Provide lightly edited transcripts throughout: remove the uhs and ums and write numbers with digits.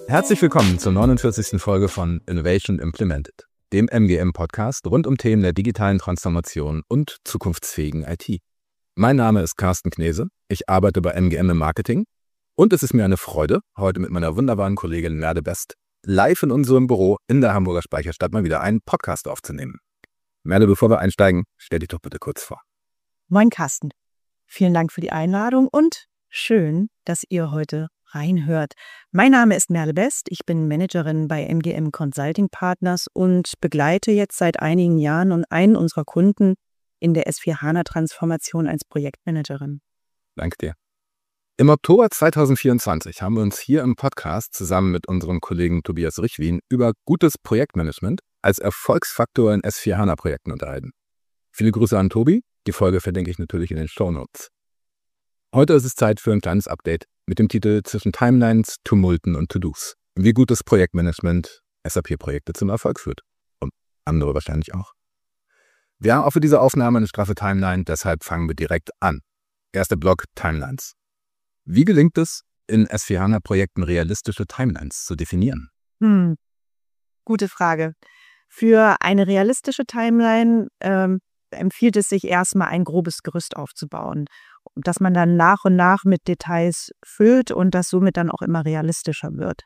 Herzlich willkommen zur 49. Folge von Innovation Implemented, dem MGM-Podcast rund um Themen der digitalen Transformation und zukunftsfähigen IT. Mein Name ist Carsten Knese, ich arbeite bei MGM im Marketing und es ist mir eine Freude, heute mit meiner wunderbaren Kollegin Merle Best live in unserem Büro in der Hamburger Speicherstadt mal wieder einen Podcast aufzunehmen. Merle, bevor wir einsteigen, stell dich doch bitte kurz vor. Moin Carsten, vielen Dank für die Einladung und schön, dass ihr heute reinhört. Mein Name ist Merle Best, ich bin Managerin bei MGM Consulting Partners und begleite jetzt seit einigen Jahren einen unserer Kunden in der S/4HANA-Transformation als Projektmanagerin. Danke dir. Im Oktober 2024 haben wir uns hier im Podcast zusammen mit unserem Kollegen Tobias Richwin über gutes Projektmanagement als Erfolgsfaktor in S/4HANA-Projekten unterhalten. Viele Grüße an Tobi, die Folge verlinke ich natürlich in den Shownotes. Heute ist es Zeit für ein kleines Update mit dem Titel Zwischen Timelines, Tumulten und To-Dos. Wie gutes Projektmanagement SAP-Projekte zum Erfolg führt. Und andere wahrscheinlich auch. Wir haben auch für diese Aufnahme eine straffe Timeline, deshalb fangen wir direkt an. Erster Block, Timelines. Wie gelingt es, in S/4HANA-Projekten realistische Timelines zu definieren? Gute Frage. Für eine realistische Timeline empfiehlt es sich erstmal ein grobes Gerüst aufzubauen, dass man dann nach und nach mit Details füllt und das somit dann auch immer realistischer wird.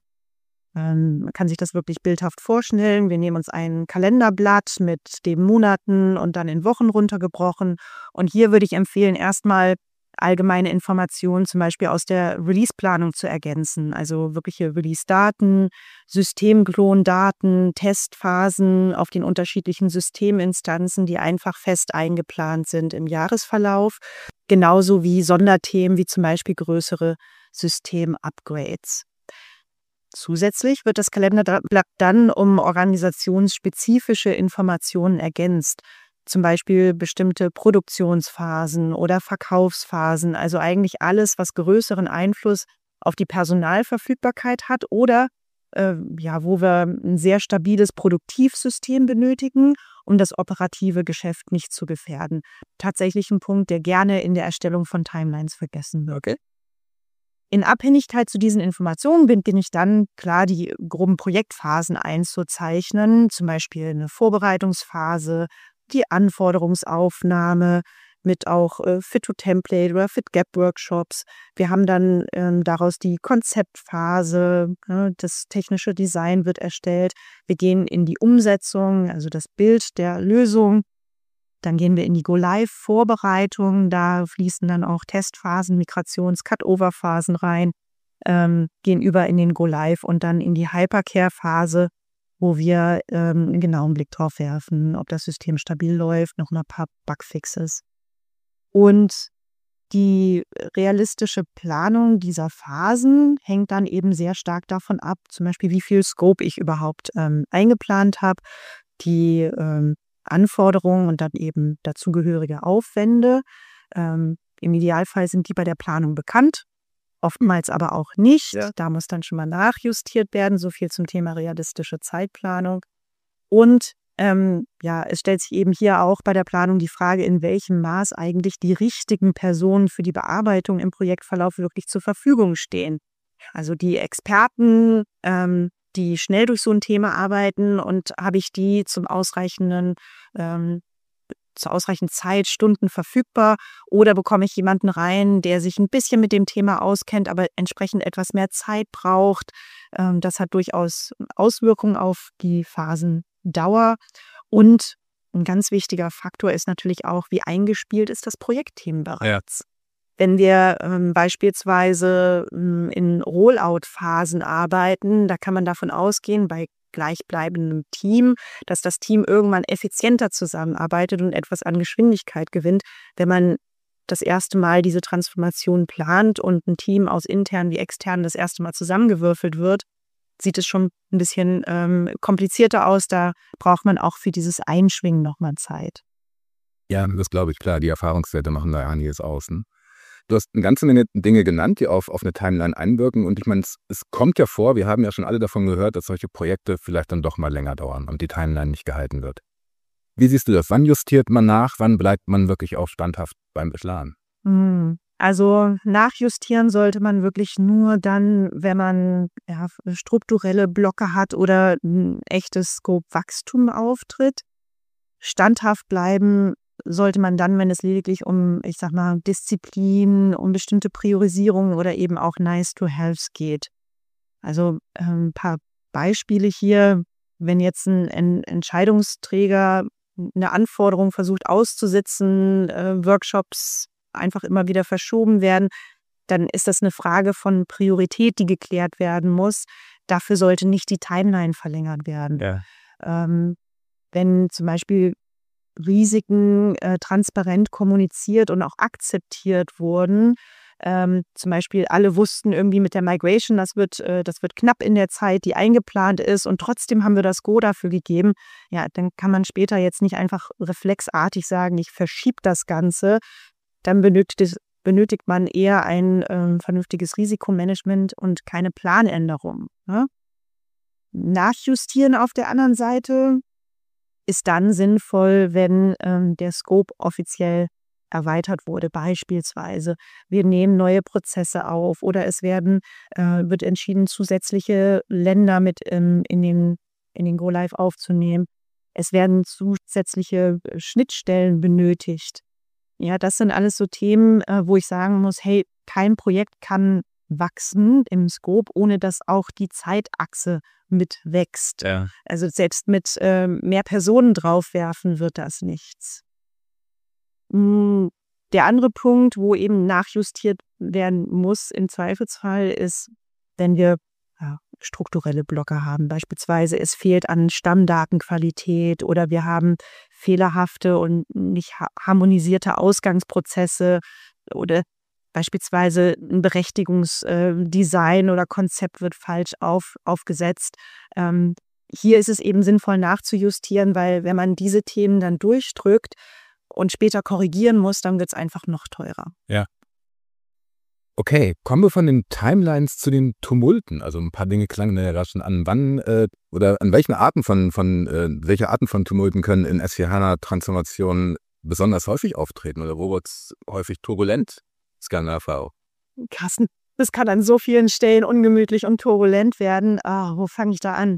Man kann sich das wirklich bildhaft vorstellen. Wir nehmen uns ein Kalenderblatt mit den Monaten und dann in Wochen runtergebrochen. Und hier würde ich empfehlen, erstmal allgemeine Informationen zum Beispiel aus der Release-Planung zu ergänzen. Also wirkliche Release-Daten, Systemklondaten, Testphasen auf den unterschiedlichen Systeminstanzen, die einfach fest eingeplant sind im Jahresverlauf. Genauso wie Sonderthemen wie zum Beispiel größere System-Upgrades. Zusätzlich wird das Kalenderblatt dann um organisationsspezifische Informationen ergänzt. Zum Beispiel bestimmte Produktionsphasen oder Verkaufsphasen, also eigentlich alles, was größeren Einfluss auf die Personalverfügbarkeit hat oder wo wir ein sehr stabiles Produktivsystem benötigen, um das operative Geschäft nicht zu gefährden. Tatsächlich ein Punkt, der gerne in der Erstellung von Timelines vergessen wird. Okay. In Abhängigkeit zu diesen Informationen bin ich dann klar, die groben Projektphasen einzuzeichnen, zum Beispiel eine Vorbereitungsphase, die Anforderungsaufnahme mit auch Fit-to-Template oder Fit-Gap-Workshops. Wir haben dann daraus die Konzeptphase, das technische Design wird erstellt. Wir gehen in die Umsetzung, also das Bild der Lösung. Dann gehen wir in die Go-Live-Vorbereitung. Da fließen dann auch Testphasen, Migrations-Cut-Over-Phasen rein, gehen über in den Go-Live und dann in die Hypercare-Phase, wo wir einen genauen Blick drauf werfen, ob das System stabil läuft, noch ein paar Bugfixes. Und die realistische Planung dieser Phasen hängt dann eben sehr stark davon ab, zum Beispiel wie viel Scope ich überhaupt eingeplant habe, die Anforderungen und dann eben dazugehörige Aufwände. Im Idealfall sind die bei der Planung bekannt. Oftmals aber auch nicht. Ja. Da muss dann schon mal nachjustiert werden. So viel zum Thema realistische Zeitplanung. Und es stellt sich eben hier auch bei der Planung die Frage, in welchem Maß eigentlich die richtigen Personen für die Bearbeitung im Projektverlauf wirklich zur Verfügung stehen. Also die Experten, die schnell durch so ein Thema arbeiten und habe ich die zur ausreichenden Zeit, Stunden verfügbar oder bekomme ich jemanden rein, der sich ein bisschen mit dem Thema auskennt, aber entsprechend etwas mehr Zeit braucht. Das hat durchaus Auswirkungen auf die Phasendauer und ein ganz wichtiger Faktor ist natürlich auch, wie eingespielt ist das Projektteam bereits. Ja. Wenn wir beispielsweise in Rollout-Phasen arbeiten, da kann man davon ausgehen, bei gleichbleibendem Team, dass das Team irgendwann effizienter zusammenarbeitet und etwas an Geschwindigkeit gewinnt. Wenn man das erste Mal diese Transformation plant und ein Team aus internen wie externen das erste Mal zusammengewürfelt wird, sieht es schon ein bisschen komplizierter aus. Da braucht man auch für dieses Einschwingen nochmal Zeit. Ja, das glaube ich, klar. Die Erfahrungswerte machen da einiges aus. Ne? Du hast eine ganze Menge Dinge genannt, die auf eine Timeline einwirken. Und ich meine, es kommt ja vor, wir haben ja schon alle davon gehört, dass solche Projekte vielleicht dann doch mal länger dauern und die Timeline nicht gehalten wird. Wie siehst du das? Wann justiert man nach? Wann bleibt man wirklich auch standhaft beim Beschlagen? Also nachjustieren sollte man wirklich nur dann, wenn man strukturelle Blocke hat oder ein echtes Scope-Wachstum auftritt. Standhaft bleiben sollte man dann, wenn es lediglich um, ich sag mal, Disziplin, um bestimmte Priorisierungen oder eben auch Nice-to-Haves geht. Also ein paar Beispiele hier, wenn jetzt ein Entscheidungsträger eine Anforderung versucht auszusitzen, Workshops einfach immer wieder verschoben werden, dann ist das eine Frage von Priorität, die geklärt werden muss. Dafür sollte nicht die Timeline verlängert werden. Ja. Wenn zum Beispiel Risiken transparent kommuniziert und auch akzeptiert wurden, zum Beispiel alle wussten irgendwie mit der Migration, das wird knapp in der Zeit, die eingeplant ist und trotzdem haben wir das Go dafür gegeben, ja, dann kann man später jetzt nicht einfach reflexartig sagen, ich verschiebe das Ganze. Dann benötigt man eher ein vernünftiges Risikomanagement und keine Planänderung. Ne? Nachjustieren auf der anderen Seite ist dann sinnvoll, wenn der Scope offiziell erweitert wurde. Beispielsweise, wir nehmen neue Prozesse auf oder es wird entschieden, zusätzliche Länder mit in den Go-Live aufzunehmen. Es werden zusätzliche Schnittstellen benötigt. Ja, das sind alles so Themen, wo ich sagen muss, hey, kein Projekt kann wachsen im Scope, ohne dass auch die Zeitachse mitwächst. Ja. Also selbst mit mehr Personen draufwerfen wird das nichts. Der andere Punkt, wo eben nachjustiert werden muss im Zweifelsfall, ist, wenn wir strukturelle Blocke haben. Beispielsweise es fehlt an Stammdatenqualität oder wir haben fehlerhafte und nicht harmonisierte Ausgangsprozesse oder beispielsweise ein Berechtigungsdesign oder Konzept wird falsch aufgesetzt. Hier ist es eben sinnvoll nachzujustieren, weil wenn man diese Themen dann durchdrückt und später korrigieren muss, dann wird es einfach noch teurer. Ja. Okay, kommen wir von den Timelines zu den Tumulten. Also ein paar Dinge klangen da ja schon an. Wann oder an welchen Arten welche Arten von Tumulten können in S4HANA-Transformationen besonders häufig auftreten oder wo wird es häufig turbulent? Skandalfrau. Carsten, das kann an so vielen Stellen ungemütlich und turbulent werden. Wo fange ich da an?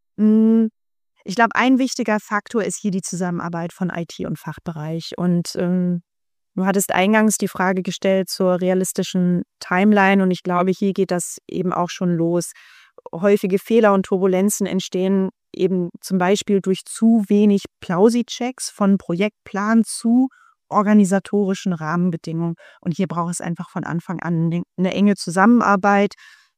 Ich glaube, ein wichtiger Faktor ist hier die Zusammenarbeit von IT und Fachbereich. Und du hattest eingangs die Frage gestellt zur realistischen Timeline und ich glaube, hier geht das eben auch schon los. Häufige Fehler und Turbulenzen entstehen eben zum Beispiel durch zu wenig Plausi-Checks von Projektplan zu organisatorischen Rahmenbedingungen. Und hier braucht es einfach von Anfang an eine enge Zusammenarbeit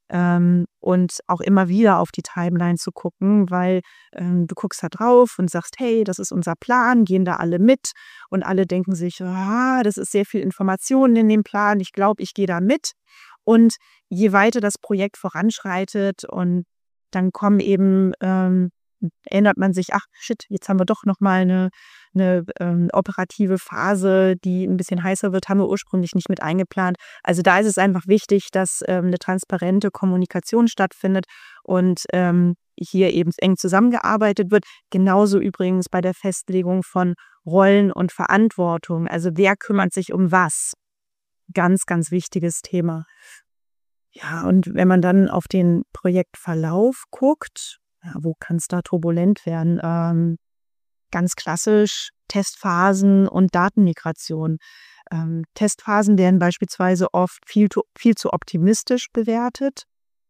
und auch immer wieder auf die Timeline zu gucken, weil du guckst da drauf und sagst, hey, das ist unser Plan, gehen da alle mit und alle denken sich, das ist sehr viel Information in dem Plan, ich glaube, ich gehe da mit. Und je weiter das Projekt voranschreitet und dann kommen eben erinnert man sich, ach shit, jetzt haben wir doch nochmal eine operative Phase, die ein bisschen heißer wird, haben wir ursprünglich nicht mit eingeplant. Also da ist es einfach wichtig, dass eine transparente Kommunikation stattfindet und hier eben eng zusammengearbeitet wird. Genauso übrigens bei der Festlegung von Rollen und Verantwortung. Also wer kümmert sich um was? Ganz, ganz wichtiges Thema. Ja, und wenn man dann auf den Projektverlauf guckt, wo kann es da turbulent werden? Ganz klassisch Testphasen und Datenmigration. Testphasen werden beispielsweise oft viel zu optimistisch bewertet.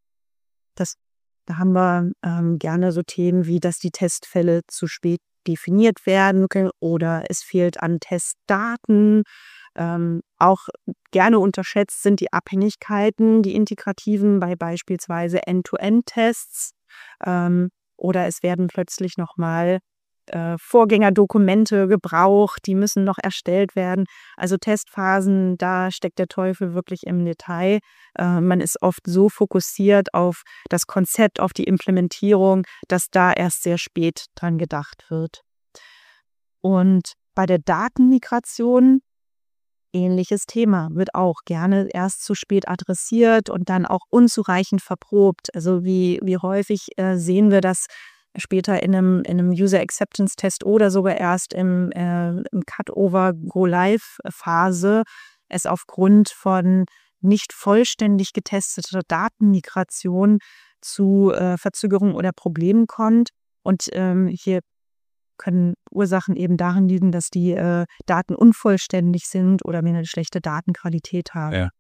Da haben wir gerne so Themen wie, dass die Testfälle zu spät definiert werden können oder es fehlt an Testdaten. Auch gerne unterschätzt sind die Abhängigkeiten, die integrativen bei beispielsweise End-to-End-Tests. Oder es werden plötzlich nochmal Vorgängerdokumente gebraucht, die müssen noch erstellt werden. Also Testphasen, da steckt der Teufel wirklich im Detail. Man ist oft so fokussiert auf das Konzept, auf die Implementierung, dass da erst sehr spät dran gedacht wird. Und bei der Datenmigration ähnliches Thema, wird auch gerne erst zu spät adressiert und dann auch unzureichend verprobt. Also wie häufig sehen wir das später in einem User Acceptance Test oder sogar erst im Cut-Over Go-Live-Phase, es aufgrund von nicht vollständig getesteter Datenmigration zu Verzögerungen oder Problemen kommt. Und hier können Ursachen eben darin liegen, dass die Daten unvollständig sind oder wir eine schlechte Datenqualität haben. Ja.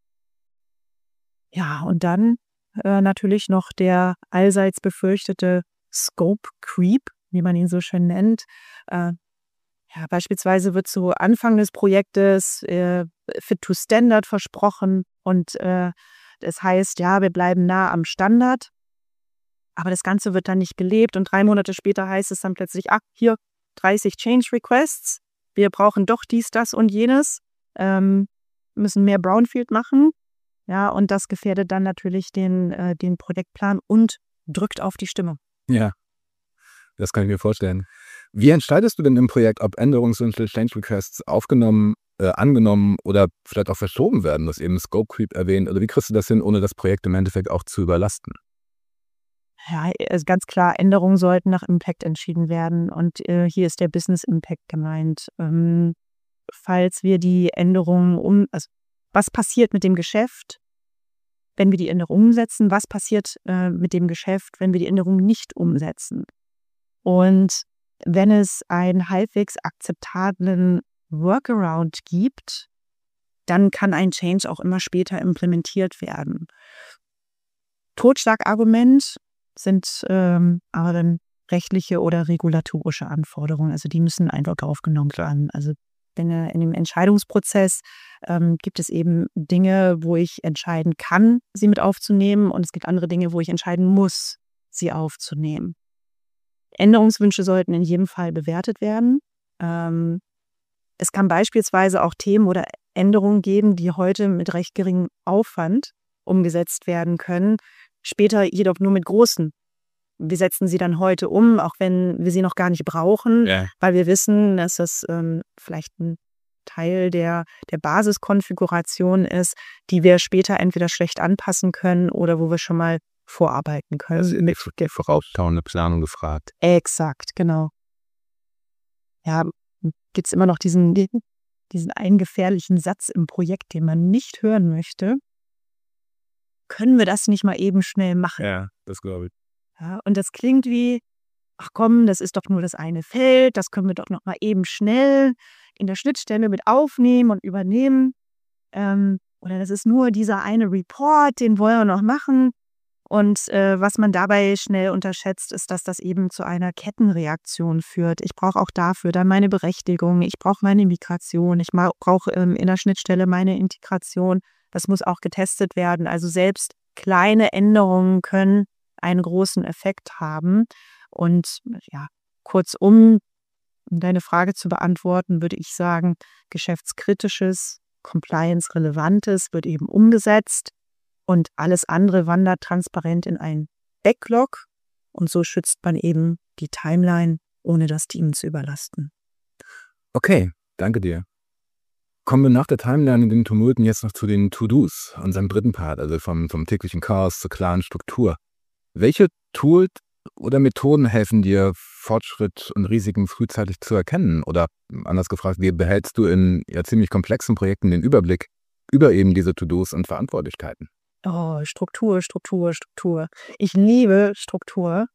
Ja, und dann natürlich noch der allseits befürchtete Scope Creep, wie man ihn so schön nennt. Ja, beispielsweise wird zu Anfang des Projektes Fit to Standard versprochen und das heißt, ja, wir bleiben nah am Standard, aber das Ganze wird dann nicht gelebt und 3 Monate später heißt es dann plötzlich, hier 30 Change Requests, wir brauchen doch dies, das und jenes, müssen mehr Brownfield machen, ja, und das gefährdet dann natürlich den Projektplan und drückt auf die Stimmung. Ja, das kann ich mir vorstellen. Wie entscheidest du denn im Projekt, ob Änderungswünsche, Change Requests angenommen oder vielleicht auch verschoben werden? Du hast eben Scope Creep erwähnt. Oder wie kriegst du das hin, ohne das Projekt im Endeffekt auch zu überlasten? Ja, also ganz klar, Änderungen sollten nach Impact entschieden werden und hier ist der Business Impact gemeint. Falls wir die Änderungen also was passiert mit dem Geschäft, wenn wir die Änderung umsetzen? Was passiert mit dem Geschäft, wenn wir die Änderung nicht umsetzen? Und wenn es einen halbwegs akzeptablen Workaround gibt, dann kann ein Change auch immer später implementiert werden. Totschlagargument sind aber dann rechtliche oder regulatorische Anforderungen. Also die müssen einfach aufgenommen werden. Also in dem Entscheidungsprozess gibt es eben Dinge, wo ich entscheiden kann, sie mit aufzunehmen, und es gibt andere Dinge, wo ich entscheiden muss, sie aufzunehmen. Änderungswünsche sollten in jedem Fall bewertet werden. Es kann beispielsweise auch Themen oder Änderungen geben, die heute mit recht geringem Aufwand umgesetzt werden können, später jedoch nur mit großen. Wir setzen sie dann heute um, auch wenn wir sie noch gar nicht brauchen, weil wir wissen, dass das vielleicht ein Teil der Basiskonfiguration ist, die wir später entweder schlecht anpassen können oder wo wir schon mal vorarbeiten können. Also mit der vorausschauende Planung gefragt. Exakt, genau. Ja, gibt es immer noch diesen einen gefährlichen Satz im Projekt, den man nicht hören möchte. Können wir das nicht mal eben schnell machen? Ja, das glaube ich. Ja, und das klingt wie, ach komm, das ist doch nur das eine Feld, das können wir doch noch mal eben schnell in der Schnittstelle mit aufnehmen und übernehmen. Oder das ist nur dieser eine Report, den wollen wir noch machen. Und was man dabei schnell unterschätzt, ist, dass das eben zu einer Kettenreaktion führt. Ich brauche auch dafür dann meine Berechtigung, ich brauche meine Migration, ich brauche in der Schnittstelle meine Integration. Das muss auch getestet werden. Also selbst kleine Änderungen können einen großen Effekt haben. Und ja, kurzum, um deine Frage zu beantworten, würde ich sagen, geschäftskritisches, compliance-relevantes wird eben umgesetzt. Und alles andere wandert transparent in einen Backlog. Und so schützt man eben die Timeline, ohne das Team zu überlasten. Okay, danke dir. Kommen wir nach der Timeline in den Tumulten jetzt noch zu den To-Dos, unserem dritten Part, also vom täglichen Chaos zur klaren Struktur. Welche Tools oder Methoden helfen dir, Fortschritt und Risiken frühzeitig zu erkennen? Oder anders gefragt, wie behältst du in ziemlich komplexen Projekten den Überblick über eben diese To-Dos und Verantwortlichkeiten? Oh, Struktur. Ich liebe Struktur.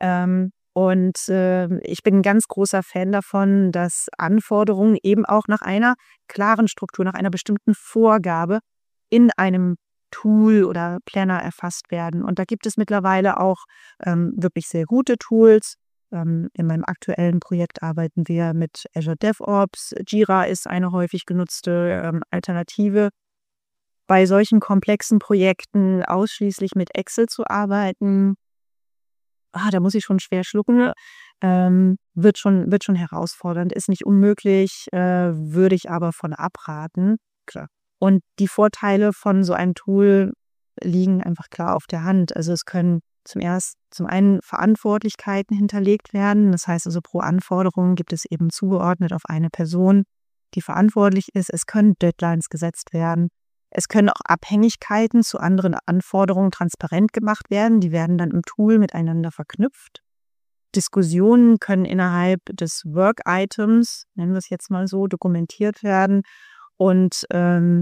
Und ich bin ein ganz großer Fan davon, dass Anforderungen eben auch nach einer klaren Struktur, nach einer bestimmten Vorgabe in einem Tool oder Planner erfasst werden. Und da gibt es mittlerweile auch wirklich sehr gute Tools. In meinem aktuellen Projekt arbeiten wir mit Azure DevOps. Jira ist eine häufig genutzte Alternative. Bei solchen komplexen Projekten ausschließlich mit Excel zu arbeiten, da muss ich schon schwer schlucken, wird schon herausfordernd, ist nicht unmöglich, würde ich aber von abraten. Klar. Und die Vorteile von so einem Tool liegen einfach klar auf der Hand. Also es können zum einen Verantwortlichkeiten hinterlegt werden. Das heißt also, pro Anforderung gibt es eben zugeordnet auf eine Person, die verantwortlich ist. Es können Deadlines gesetzt werden. Es können auch Abhängigkeiten zu anderen Anforderungen transparent gemacht werden. Die werden dann im Tool miteinander verknüpft. Diskussionen können innerhalb des Work-Items, nennen wir es jetzt mal so, dokumentiert werden. Und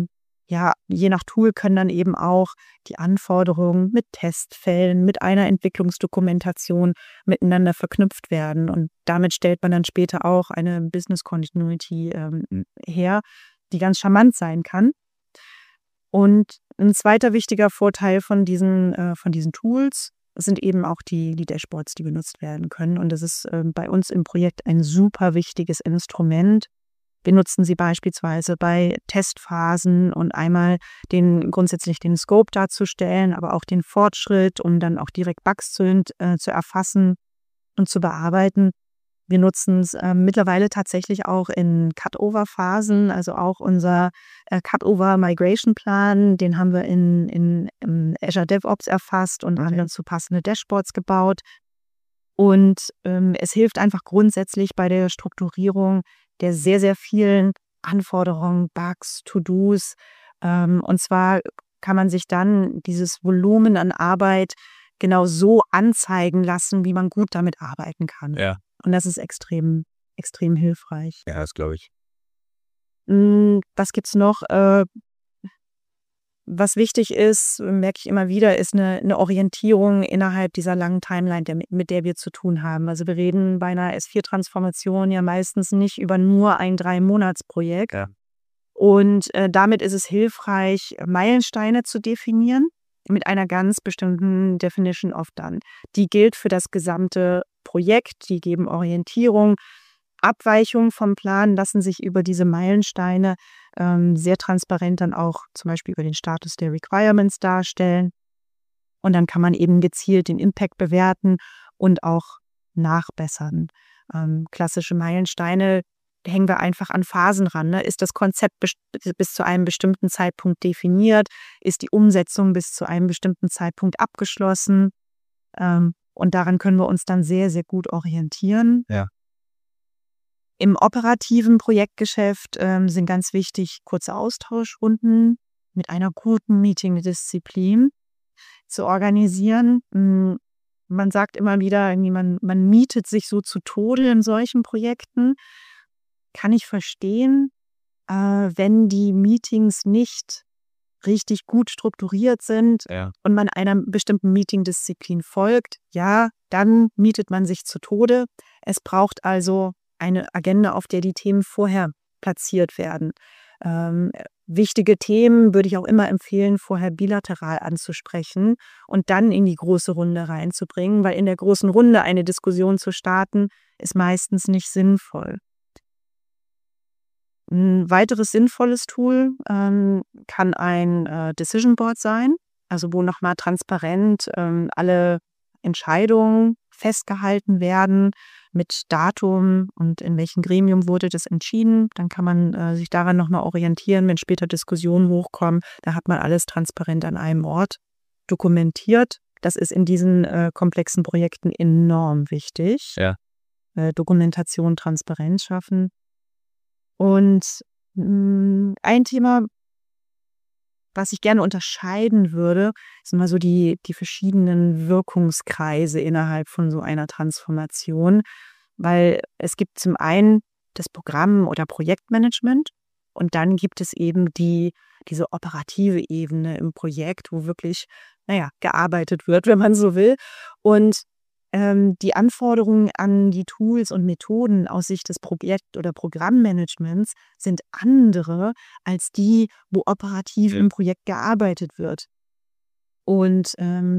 ja, je nach Tool können dann eben auch die Anforderungen mit Testfällen, mit einer Entwicklungsdokumentation miteinander verknüpft werden. Und damit stellt man dann später auch eine Business Continuity her, die ganz charmant sein kann. Und ein zweiter wichtiger Vorteil von diesen Tools sind eben auch die Dashboards, die benutzt werden können. Und das ist bei uns im Projekt ein super wichtiges Instrument. Wir nutzen sie beispielsweise bei Testphasen und einmal grundsätzlich den Scope darzustellen, aber auch den Fortschritt, um dann auch direkt Bugs zu erfassen und zu bearbeiten. Wir nutzen es mittlerweile tatsächlich auch in Cutover-Phasen, also auch unser Cutover-Migration-Plan, den haben wir in Azure DevOps erfasst und haben dazu passende Dashboards gebaut. Und es hilft einfach grundsätzlich bei der Strukturierung der sehr, sehr vielen Anforderungen, Bugs, To-Dos. Und zwar kann man sich dann dieses Volumen an Arbeit genau so anzeigen lassen, wie man gut damit arbeiten kann. Ja. Und das ist extrem, extrem hilfreich. Ja, das glaube ich. Was gibt's noch? Was wichtig ist, merke ich immer wieder, ist eine Orientierung innerhalb dieser langen Timeline, mit der wir zu tun haben. Also wir reden bei einer S4-Transformation ja meistens nicht über nur ein 3-Monats-Projekt. Ja. Und damit ist es hilfreich, Meilensteine zu definieren mit einer ganz bestimmten Definition of Done. Die gilt für das gesamte Projekt, die geben Orientierung. Abweichungen vom Plan lassen sich über diese Meilensteine sehr transparent dann auch zum Beispiel über den Status der Requirements darstellen. Und dann kann man eben gezielt den Impact bewerten und auch nachbessern. Klassische Meilensteine hängen wir einfach an Phasen ran. Ne? Ist das Konzept bis zu einem bestimmten Zeitpunkt definiert? Ist die Umsetzung bis zu einem bestimmten Zeitpunkt abgeschlossen? Und daran können wir uns dann sehr, sehr gut orientieren. Ja. Im operativen Projektgeschäft sind ganz wichtig kurze Austauschrunden mit einer guten Meeting-Disziplin zu organisieren. Man sagt immer wieder, man mietet sich so zu Tode in solchen Projekten. Kann ich verstehen, wenn die Meetings nicht richtig gut strukturiert sind und man einer bestimmten Meeting-Disziplin folgt, ja, dann mietet man sich zu Tode. Es braucht also eine Agenda, auf der die Themen vorher platziert werden. Wichtige Themen würde ich auch immer empfehlen, vorher bilateral anzusprechen und dann in die große Runde reinzubringen, weil in der großen Runde eine Diskussion zu starten, ist meistens nicht sinnvoll. Ein weiteres sinnvolles Tool kann ein Decision Board sein, also wo nochmal transparent alle Entscheidungen festgehalten werden mit Datum und in welchem Gremium wurde das entschieden. Dann kann man sich daran nochmal orientieren, wenn später Diskussionen hochkommen. Da hat man alles transparent an einem Ort dokumentiert. Das ist in diesen komplexen Projekten enorm wichtig. Ja. Dokumentation, Transparenz schaffen. Und ein Thema, was ich gerne unterscheiden würde, sind mal so die verschiedenen Wirkungskreise innerhalb von so einer Transformation. Weil es gibt zum einen das Programm- oder Projektmanagement und dann gibt es eben diese operative Ebene im Projekt, wo wirklich, gearbeitet wird, wenn man so will. Und die Anforderungen an die Tools und Methoden aus Sicht des Projekt- oder Programmmanagements sind andere als die, wo operativ im Projekt gearbeitet wird. Und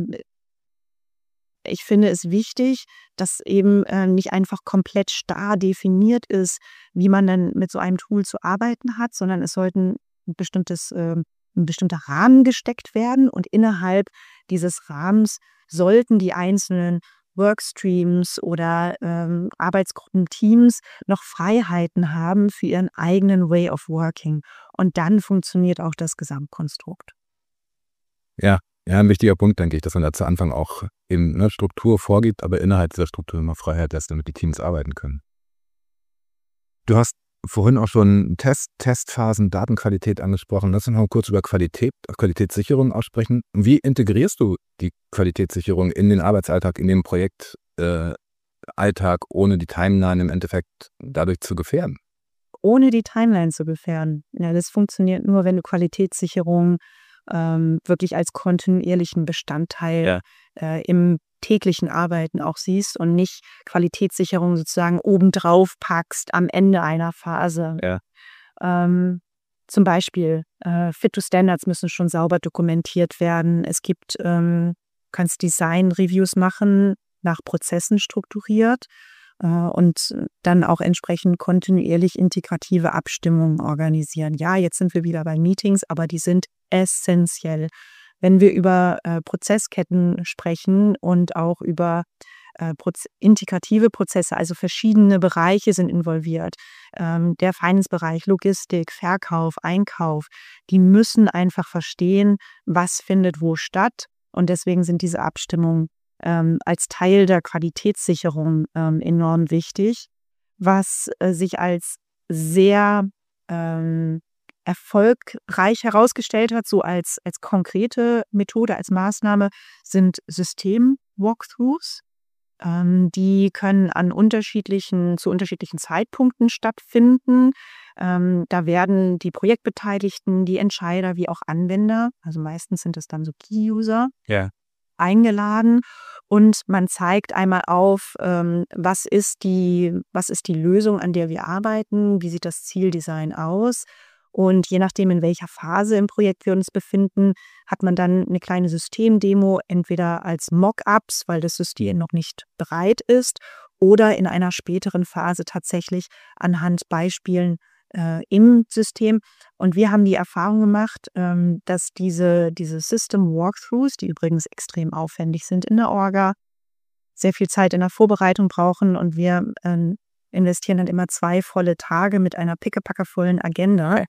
ich finde es wichtig, dass eben nicht einfach komplett starr definiert ist, wie man dann mit so einem Tool zu arbeiten hat, sondern es sollten ein bestimmter Rahmen gesteckt werden und innerhalb dieses Rahmens sollten die einzelnen Workstreams oder Arbeitsgruppenteams noch Freiheiten haben für ihren eigenen Way of Working. Und dann funktioniert auch das Gesamtkonstrukt. Ja, ein wichtiger Punkt, denke ich, dass man da zu Anfang auch eben eine Struktur vorgibt, aber innerhalb dieser Struktur immer Freiheit lässt, damit die Teams arbeiten können. Du hast vorhin auch schon Testphasen, Datenqualität angesprochen. Lass uns noch kurz über Qualitätssicherung aussprechen. Wie integrierst du die Qualitätssicherung in den Arbeitsalltag, in den Projektalltag, ohne die Timeline im Endeffekt dadurch zu gefährden? ohne die Timeline zu gefährden. Ja, das funktioniert nur, wenn du Qualitätssicherung wirklich als kontinuierlichen Bestandteil im täglichen Arbeiten auch siehst und nicht Qualitätssicherung sozusagen obendrauf packst am Ende einer Phase. Ja. Zum Beispiel Fit-to-Standards müssen schon sauber dokumentiert werden. Es gibt, kannst Design-Reviews machen, nach Prozessen strukturiert und dann auch entsprechend kontinuierlich integrative Abstimmungen organisieren. Ja, jetzt sind wir wieder bei Meetings, aber die sind essentiell. Wenn wir über Prozessketten sprechen und auch über integrative Prozesse, also verschiedene Bereiche sind involviert. Der Finance-Bereich, Logistik, Verkauf, Einkauf, die müssen einfach verstehen, was findet wo statt. Und deswegen sind diese Abstimmungen als Teil der Qualitätssicherung enorm wichtig, was sich als sehr erfolgreich herausgestellt hat, so als konkrete Methode, als Maßnahme, sind System-Walkthroughs. Die können zu unterschiedlichen Zeitpunkten stattfinden. Da werden die Projektbeteiligten, die Entscheider wie auch Anwender, also meistens sind es dann so Key-User, eingeladen und man zeigt einmal auf, was ist die Lösung, an der wir arbeiten, wie sieht das Zieldesign aus. Und je nachdem, in welcher Phase im Projekt wir uns befinden, hat man dann eine kleine Systemdemo, entweder als Mock-ups, weil das System noch nicht bereit ist, oder in einer späteren Phase tatsächlich anhand Beispielen im System. Und wir haben die Erfahrung gemacht, dass diese System-Walkthroughs, die übrigens extrem aufwendig sind in der Orga, sehr viel Zeit in der Vorbereitung brauchen und wir investieren dann immer 2 volle Tage mit einer pickepackevollen Agenda,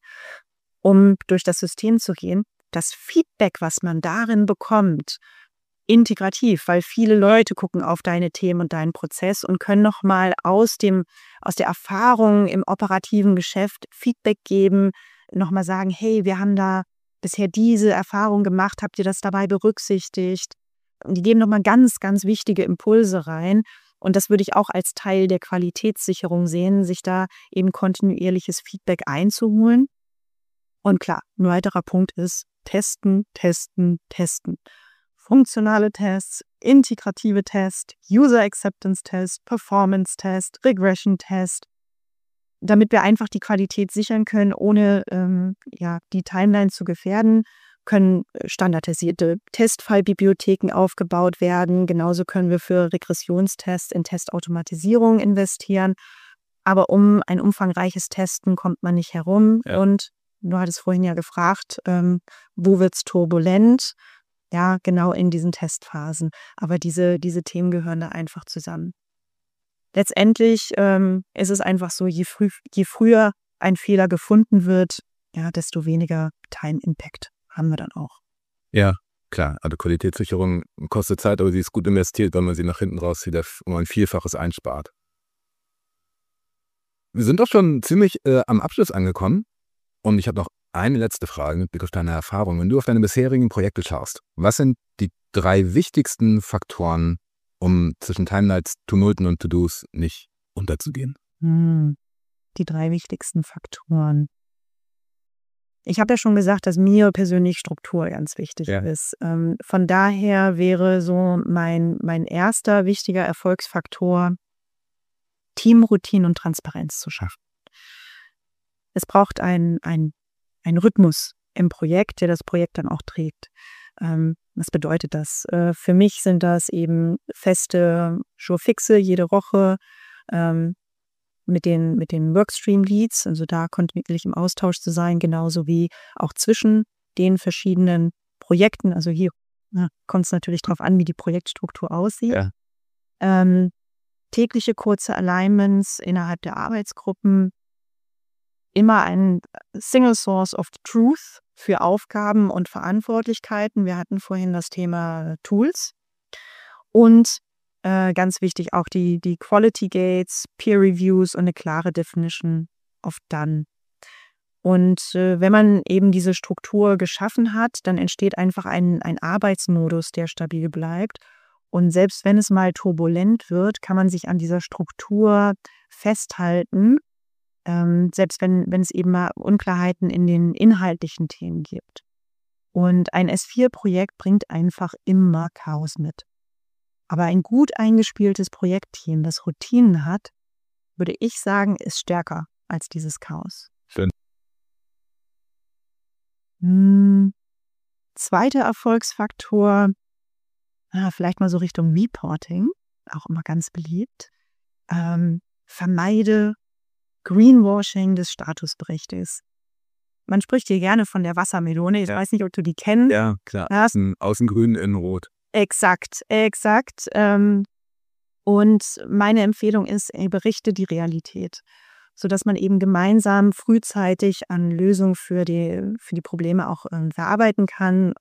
um durch das System zu gehen. Das Feedback, was man darin bekommt, integrativ, weil viele Leute gucken auf deine Themen und deinen Prozess und können nochmal aus der Erfahrung im operativen Geschäft Feedback geben, nochmal sagen, hey, wir haben da bisher diese Erfahrung gemacht, habt ihr das dabei berücksichtigt? Und die geben nochmal ganz, ganz wichtige Impulse rein. Und das würde ich auch als Teil der Qualitätssicherung sehen, sich da eben kontinuierliches Feedback einzuholen. Und klar, ein weiterer Punkt ist testen, testen, testen. Funktionale Tests, integrative Tests, User Acceptance Test, Performance Test, Regression Test, damit wir einfach die Qualität sichern können, ohne die Timeline zu gefährden. Können standardisierte Testfallbibliotheken aufgebaut werden. Genauso können wir für Regressionstests in Testautomatisierung investieren. Aber um ein umfangreiches Testen kommt man nicht herum. Ja. Und du hattest vorhin ja gefragt, wo wird es turbulent? Ja, genau in diesen Testphasen. Aber diese Themen gehören da einfach zusammen. Letztendlich ist es einfach so, je früher ein Fehler gefunden wird, ja, desto weniger Time Impact haben wir dann auch. Ja, klar. Also Qualitätssicherung kostet Zeit, aber sie ist gut investiert, weil man sie nach hinten raus wieder um ein Vielfaches einspart. Wir sind doch schon ziemlich am Abschluss angekommen und ich habe noch eine letzte Frage mit Blick auf deine Erfahrung. Wenn du auf deine bisherigen Projekte schaust, was sind die 3 wichtigsten Faktoren, um zwischen Timelines, Tumulten und To-Dos nicht unterzugehen? Die 3 wichtigsten Faktoren. Ich habe ja schon gesagt, dass mir persönlich Struktur ganz wichtig ist. Von daher wäre so mein erster wichtiger Erfolgsfaktor, Teamroutine und Transparenz zu schaffen. Es braucht einen Rhythmus im Projekt, der das Projekt dann auch trägt. Was bedeutet das? Für mich sind das eben feste Jour-Fixe jede Woche, mit den Workstream-Leads, also da kontinuierlich im Austausch zu sein, genauso wie auch zwischen den verschiedenen Projekten. Also hier kommt es natürlich darauf an, wie die Projektstruktur aussieht. Ja. Tägliche kurze Alignments innerhalb der Arbeitsgruppen, immer ein Single Source of Truth für Aufgaben und Verantwortlichkeiten. Wir hatten vorhin das Thema Tools und ganz wichtig auch die Quality Gates, Peer Reviews und eine klare Definition of Done. Und wenn man eben diese Struktur geschaffen hat, dann entsteht einfach ein Arbeitsmodus, der stabil bleibt. Und selbst wenn es mal turbulent wird, kann man sich an dieser Struktur festhalten selbst wenn es eben mal Unklarheiten in den inhaltlichen Themen gibt. Und ein S4-Projekt bringt einfach immer Chaos mit. Aber ein gut eingespieltes Projektteam, das Routinen hat, würde ich sagen, ist stärker als dieses Chaos. Schön. Zweiter Erfolgsfaktor, vielleicht mal so Richtung Reporting, auch immer ganz beliebt. Vermeide Greenwashing des Statusberichtes. Man spricht hier gerne von der Wassermelone. Ich weiß nicht, ob du die kennst. Ja, klar. Außen grün, innen rot. Exakt. Und meine Empfehlung ist, berichte die Realität, sodass man eben gemeinsam frühzeitig an Lösungen für die Probleme auch verarbeiten kann,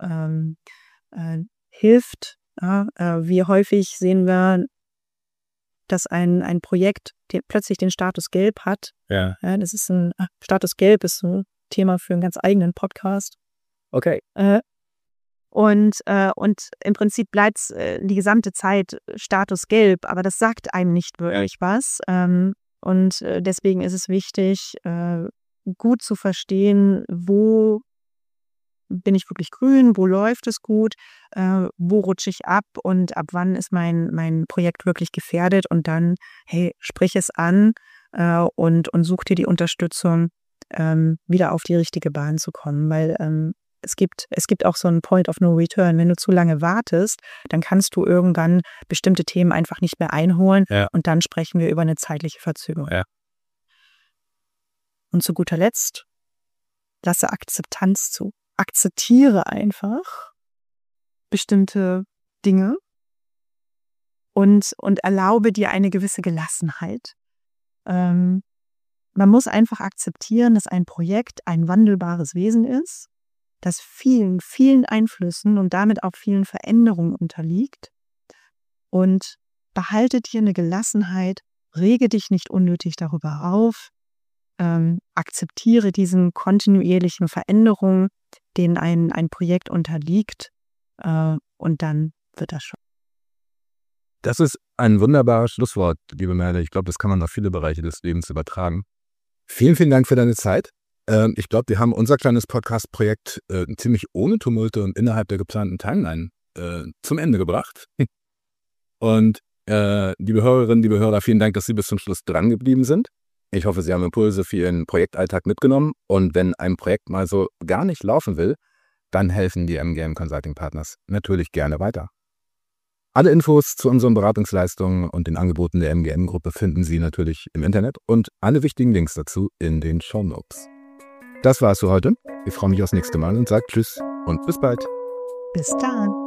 hilft. Wie häufig sehen wir, dass ein Projekt plötzlich den Status Gelb hat. Ja. Das ist Status Gelb ist ein Thema für einen ganz eigenen Podcast. Okay. Und im Prinzip bleibt es die gesamte Zeit Status Gelb, aber das sagt einem nicht wirklich was. Und deswegen ist es wichtig, gut zu verstehen, wo bin ich wirklich grün, wo läuft es gut, wo rutsche ich ab und ab wann ist mein Projekt wirklich gefährdet, und dann, hey, sprich es an und such dir die Unterstützung, wieder auf die richtige Bahn zu kommen, weil es gibt auch so einen Point of No Return. Wenn du zu lange wartest, dann kannst du irgendwann bestimmte Themen einfach nicht mehr einholen, und dann sprechen wir über eine zeitliche Verzögerung. Ja. Und zu guter Letzt, lasse Akzeptanz zu. Akzeptiere einfach bestimmte Dinge und erlaube dir eine gewisse Gelassenheit. Man muss einfach akzeptieren, dass ein Projekt ein wandelbares Wesen ist, das vielen, vielen Einflüssen und damit auch vielen Veränderungen unterliegt. Und behalte dir eine Gelassenheit, rege dich nicht unnötig darüber auf, akzeptiere diesen kontinuierlichen Veränderungen, denen ein Projekt unterliegt, und dann wird das schon. Das ist ein wunderbares Schlusswort, liebe Merle. Ich glaube, das kann man auf viele Bereiche des Lebens übertragen. Vielen, vielen Dank für deine Zeit. Ich glaube, wir haben unser kleines Podcast-Projekt ziemlich ohne Tumulte und innerhalb der geplanten Timeline zum Ende gebracht. Und liebe Hörerinnen, liebe Hörer, vielen Dank, dass Sie bis zum Schluss dran geblieben sind. Ich hoffe, Sie haben Impulse für Ihren Projektalltag mitgenommen. Und wenn ein Projekt mal so gar nicht laufen will, dann helfen die MGM Consulting Partners natürlich gerne weiter. Alle Infos zu unseren Beratungsleistungen und den Angeboten der MGM-Gruppe finden Sie natürlich im Internet und alle wichtigen Links dazu in den Shownotes. Das war's für heute. Ich freue mich aufs nächste Mal und sage Tschüss und bis bald. Bis dann.